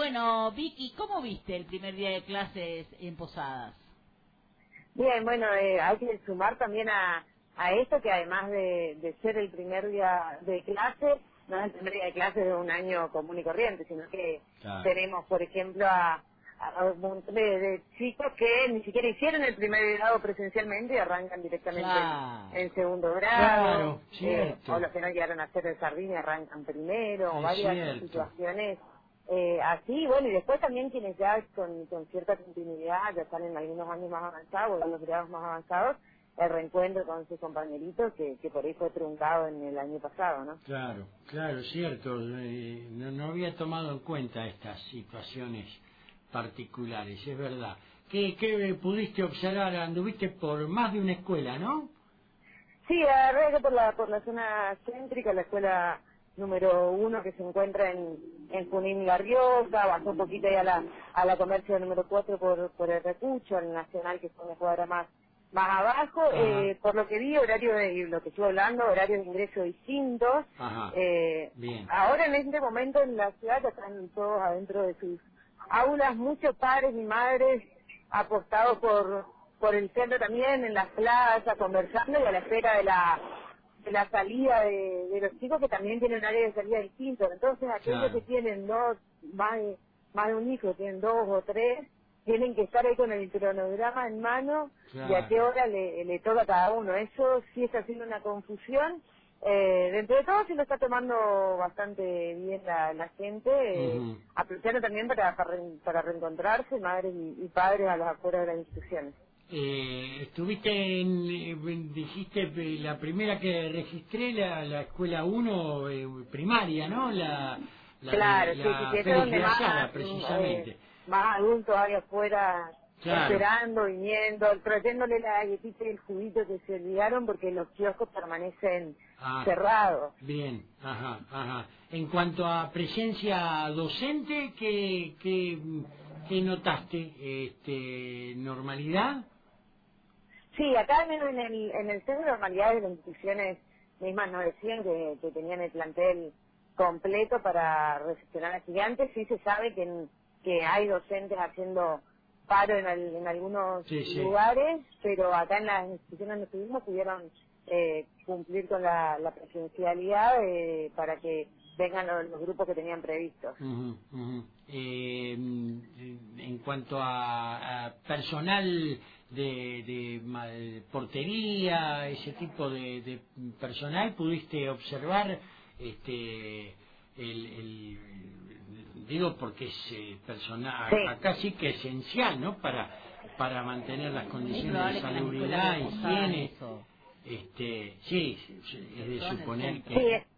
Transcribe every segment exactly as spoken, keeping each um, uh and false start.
Bueno, Vicky, ¿cómo viste el primer día de clases en Posadas? Bien, bueno, eh, hay que sumar también a, a esto que además de, de ser el primer día de clase, no es el primer día de clase de un año común y corriente, sino que Claro. tenemos, por ejemplo, a, a un montón de, de chicos que ni siquiera hicieron el primer grado presencialmente y arrancan directamente Claro. en, en segundo grado, Claro, eh, cierto. o los que no llegaron a hacer el jardín y arrancan primero, o Es varias cierto. situaciones eh, así, bueno, y después también quienes ya con, con cierta continuidad, ya están en algunos años más avanzados, en los grados más avanzados, el reencuentro con sus compañeritos que, que por ahí fue truncado en el año pasado, ¿no? Claro, claro, cierto. Eh, no, no había tomado en cuenta estas situaciones particulares, es verdad. ¿Qué, qué pudiste observar? Anduviste por más de una escuela, ¿no? Sí, agarré acá por la, por la zona céntrica, la escuela número uno que se encuentra en, en Junín y La Rioja, bajó un poquito ahí a la, a la comercio número cuatro por, por el Recucho, al Nacional que es una cuadra más, más abajo, Ajá. eh, por lo que vi, horario de, lo que estuve hablando, horarios de ingreso distintos, Ajá. eh, Bien. ahora en este momento en la ciudad ya están todos adentro de sus aulas, muchos padres y madres apostados por por el centro también, en las plazas, conversando y a la espera de la de la salida de, de los chicos que también tienen un área de salida distinto. Entonces aquellos Claro. que tienen dos, más de, más de un hijo, tienen dos o tres, tienen que estar ahí con el cronograma en mano de a qué Claro. hora le, le toca a cada uno. Eso sí está haciendo una confusión. Eh, dentro de todo se lo está tomando bastante bien la, la gente, eh, Ujú. aprovechando también para, para, re- para reencontrarse madres y, y padres a las afueras de las instituciones. Eh, estuviste en, eh, dijiste eh, la primera que registré, la, la escuela uno eh, primaria, ¿no? La, la Claro, de sí, sí, sí, la eso es Félix donde de más, Ayala, mm, eh, precisamente. más adultos hay afuera Claro. esperando, viniendo, trayéndole la galletita y el juguito que se olvidaron porque los kioscos permanecen Ah, cerrados. bien, ajá, ajá. En cuanto a presencia docente, ¿qué, qué, qué notaste? Este, ¿normalidad? Sí, acá al menos en el, en el centro de normalidades de las instituciones mismas nos decían que, que tenían el plantel completo para recepcionar a estudiantes. Sí se sabe que, en- que hay docentes haciendo paro en, al- en algunos Sí, sí. lugares, pero acá en las instituciones donde estuvimos pudieron eh, cumplir con la, la presencialidad eh, para que vengan los, los grupos que tenían previstos. Ujú, ujú. Eh, en cuanto a, a personal de, de ma- de portería, ese tipo de, de personal, ¿pudiste observar este el, el- digo porque es eh, personal Sí. acá sí que esencial, ¿no? Para para mantener las Es condiciones de probable que en las escuelas salubridad, de Posadas higiene, eso, este sí, es de todo en el suponer centro. Sí, que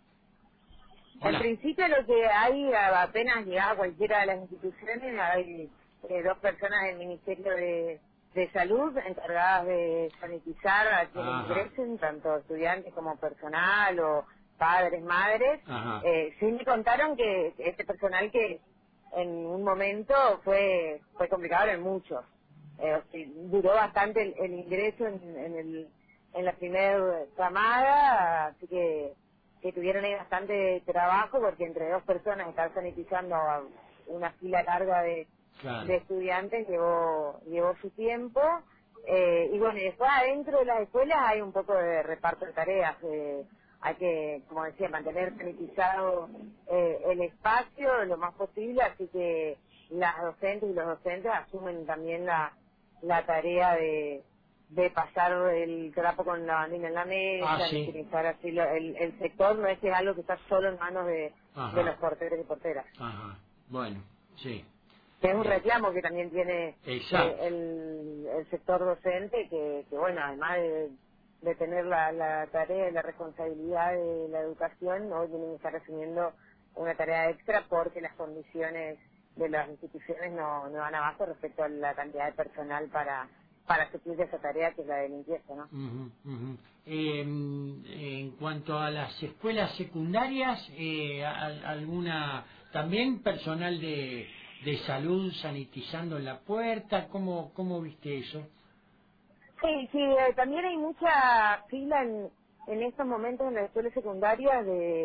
en hola. principio lo que hay, a- apenas llegaba a cualquiera de las instituciones, hay eh, dos personas del Ministerio de, de Salud encargadas de sanitizar a quienes Ajá. ingresen, tanto estudiantes como personal o padres, madres. Ajá. Eh, sí me contaron que este personal que en un momento fue fue complicado en muchos. Eh, o sea, duró bastante el, el ingreso en, en, el, en la primera camada, así que que tuvieron ahí bastante trabajo porque entre dos personas estar sanitizando a una fila larga de, Claro. de estudiantes llevó llevó su tiempo. Eh, y bueno, y después adentro de las escuelas hay un poco de reparto de tareas. eh, hay que, como decía, mantener sanitizado eh, el espacio lo más posible, así que las docentes y los docentes asumen también la, la tarea de de pasar el trapo con la bandina en la Ah, mesa, de sí. utilizar así lo- el, el sector, no es que es algo que está solo en manos de, de los Ajá. porteros y porteras. Ajá. Bueno, sí. Que es un Eh, reclamo que también tiene eh, exacto. el, el sector docente, que, que bueno, además de, de tener la, la tarea y la responsabilidad de la educación, hoy tienen que estar asumiendo una tarea extra porque las condiciones de las instituciones no, no dan abasto respecto a la cantidad de personal para para suplir esa tarea que es la de limpieza, ¿no? Ujú, ujú. Eh, en cuanto a las escuelas secundarias, eh, al- alguna también personal de, de salud sanitizando en la puerta, ¿cómo, cómo viste eso? Sí, sí, eh, también hay mucha fila en, en estos momentos en las escuelas secundarias de,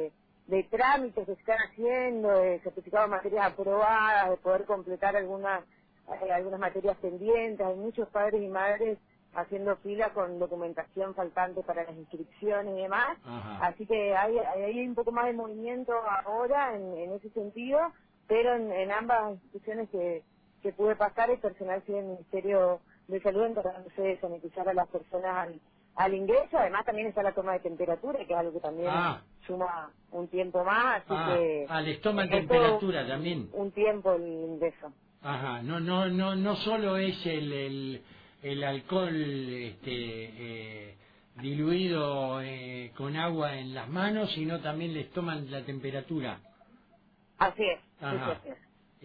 de trámites que se están haciendo, de certificados de materias aprobadas, de poder completar algunas eh, algunas materias pendientes. Hay muchos padres y madres haciendo fila con documentación faltante para las inscripciones y demás. Ajá. Así que hay, hay un poco más de movimiento ahora en, en ese sentido, pero en, en ambas instituciones que, que pude pasar, el personal sigue en el Ministerio de Salud encargándose de sanitizar a las personas al, al ingreso. Además también está la toma de temperatura, que es algo que también Ah. suma un tiempo más, así Ah, que ah, les toman es temperatura todo también. un tiempo el ingreso. Ajá, no, no, no, no solo es el, el, el alcohol este, eh, diluido eh, con agua en las manos, sino también les toman la temperatura. Así es, sí, Ajá. sí, sí.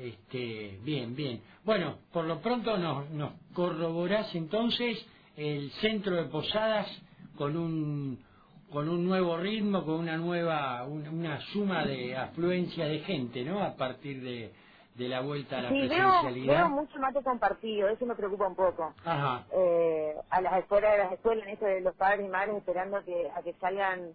Este, bien, bien. Bueno, por lo pronto nos, nos corroborás entonces el centro de Posadas con un con un nuevo ritmo, con una nueva, un- una suma de afluencia de gente, ¿no? A partir de, de la vuelta a la Sí, veo, presencialidad. veo mucho mate compartido, eso me preocupa un poco. Ajá. Eh, a las escuelas de las escuelas, en esto de los padres y madres esperando que, a que salgan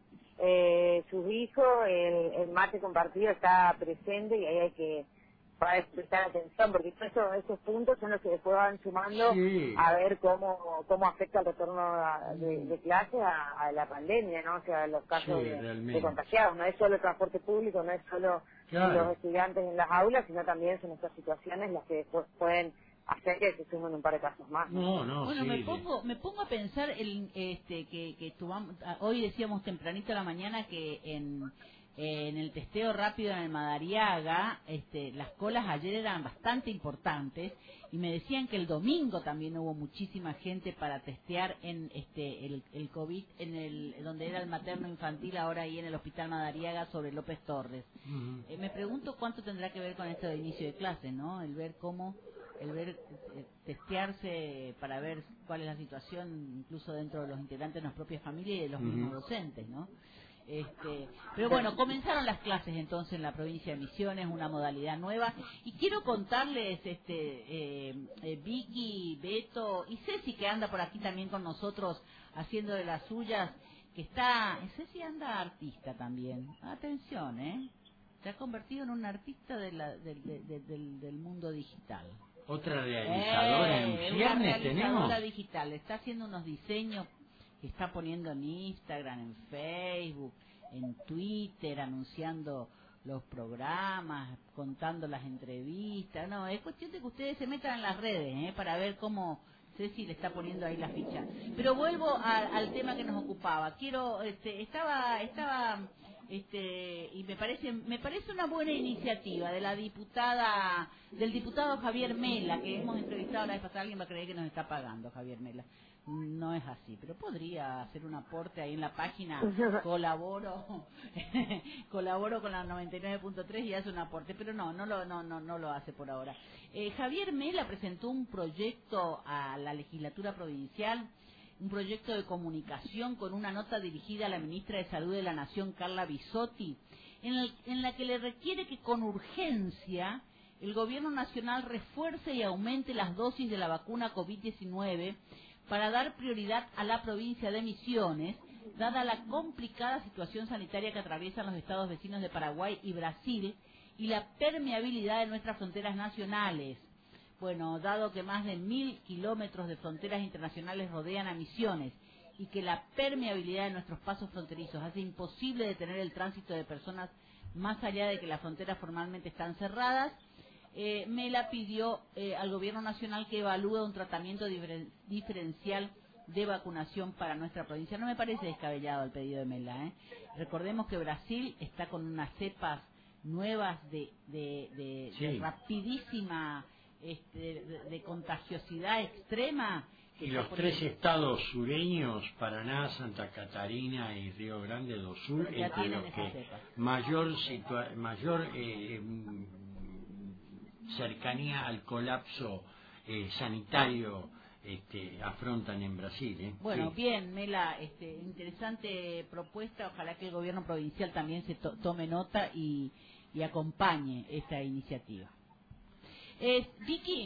eh, sus hijos, el, el mate compartido está presente y ahí hay que para prestar atención, porque todos esos, esos puntos son los que después van sumando Sí. a ver cómo cómo afecta el retorno a- de, de clases a, a la pandemia, ¿no? O sea, los casos Sí, de, realmente. de contagiados. No es solo el transporte público, no es solo Claro. los estudiantes en las aulas, sino también son estas situaciones las que después pueden hacer que se sumen un par de casos más, ¿no? No, no, Bueno, sí. me de- pongo me pongo a pensar el, este que que tuvamos, ah, hoy decíamos tempranito a la mañana que en en el testeo rápido en el Madariaga, este, las colas ayer eran bastante importantes y me decían que el domingo también hubo muchísima gente para testear en este el, el COVID en el donde era el materno infantil, ahora ahí en el Hospital Madariaga sobre López Torres. Ujú. Eh, me pregunto cuánto tendrá que ver con esto de inicio de clase, ¿no? El ver cómo el ver eh, testearse para ver cuál es la situación incluso dentro de los integrantes de las propias familias y de los Ujú. mismos docentes, ¿no? Este, pero bueno, comenzaron las clases entonces en la provincia de Misiones, una modalidad nueva, y quiero contarles, este, eh, eh, Vicky, Beto y Ceci, que anda por aquí también con nosotros haciendo de las suyas, que está, Ceci anda artista también, atención, ¿eh? Se ha convertido en un artista de la, del, de- de- del, del mundo digital. Otra realizadora Eh, en una ciernes tenemos. realizadora digital, está haciendo unos diseños que está poniendo en Instagram, en Facebook, en Twitter, anunciando los programas, contando las entrevistas. No, es cuestión de que ustedes se metan en las redes, ¿eh? Para ver cómo Ceci le está poniendo ahí la ficha. Pero vuelvo a- al tema que nos ocupaba. Quiero, este, estaba, estaba, este, y me parece, me parece una buena iniciativa de la diputada, del diputado Javier Mela, que hemos entrevistado la vez pasada. Alguien va a creer que nos está pagando Javier Mela. No es así, pero podría hacer un aporte ahí en la página. Colaboro, colaboro con la noventa y nueve punto tres y hace un aporte, pero no, no lo, no, no, no lo hace por ahora. Eh, Javier Mela presentó un proyecto a la legislatura provincial, un proyecto de comunicación con una nota dirigida a la ministra de Salud de la Nación, Carla Bisotti, en, el- en la que le requiere que con urgencia el gobierno nacional refuerce y aumente las dosis de la vacuna COVID diecinueve para dar prioridad a la provincia de Misiones, dada la complicada situación sanitaria que atraviesan los estados vecinos de Paraguay y Brasil y la permeabilidad de nuestras fronteras nacionales. Bueno, dado que más de mil kilómetros de fronteras internacionales rodean a Misiones y que la permeabilidad de nuestros pasos fronterizos hace imposible detener el tránsito de personas más allá de que las fronteras formalmente están cerradas, eh, Mela pidió eh, al gobierno nacional que evalúe un tratamiento diferen- diferencial de vacunación para nuestra provincia. No me parece descabellado el pedido de Mela, ¿eh? Recordemos que Brasil está con unas cepas nuevas de, de, de, Sí. de rapidísima este, de, de contagiosidad extrema. que Y está los poniendo- tres estados sureños, Paraná, Santa Catarina y Río Grande do Sul, Ya entre tienen los esas que cepas. mayor situa mayor eh, mm, cercanía al colapso eh, sanitario este, afrontan en Brasil. ¿eh? Bueno, Sí. bien, Mela, este, interesante propuesta. Ojalá que el gobierno provincial también se to- tome nota y, y acompañe esta iniciativa. Eh, Vicky,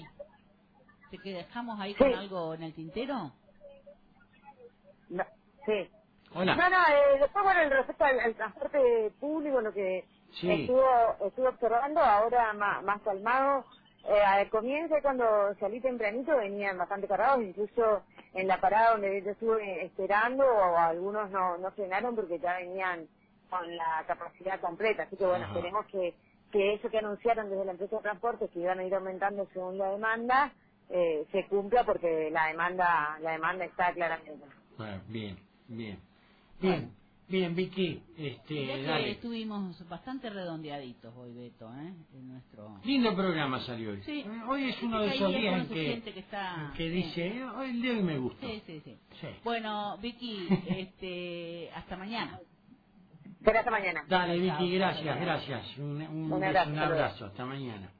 ¿te que dejamos ahí con Sí. algo en el tintero? No, sí. Hola. No, no, eh, después, bueno, respecto al, al transporte público, lo que Sí. estuvo, estuve observando, ahora más, más calmado. Eh, al comienzo, cuando salí tempranito, venían bastante cargados, incluso en la parada donde yo estuve esperando, o algunos no, no frenaron porque ya venían con la capacidad completa. Así que, bueno, Ajá. esperemos que, que eso que anunciaron desde la empresa de transporte, que iban a ir aumentando según la demanda, eh, se cumpla, porque la demanda la demanda está claramente. Bueno, bien, bien. Bien, bien, Vicky, este, Mirá que dale. estuvimos bastante redondeaditos hoy, Beto, ¿eh? En nuestro... Lindo programa salió hoy. Sí. Eh, Hoy es uno de Ahí esos es días cuando en se que, siente que está- que dice, sí. "Eh, hoy el de hoy me gustó". Sí, sí, sí. Sí. Bueno, Vicky, este, hasta mañana. Será hasta mañana. Dale, Chao, Vicky, chao, gracias, chao. gracias. Un, un, Un beso, abrazo, un hasta luego. abrazo. Hasta mañana.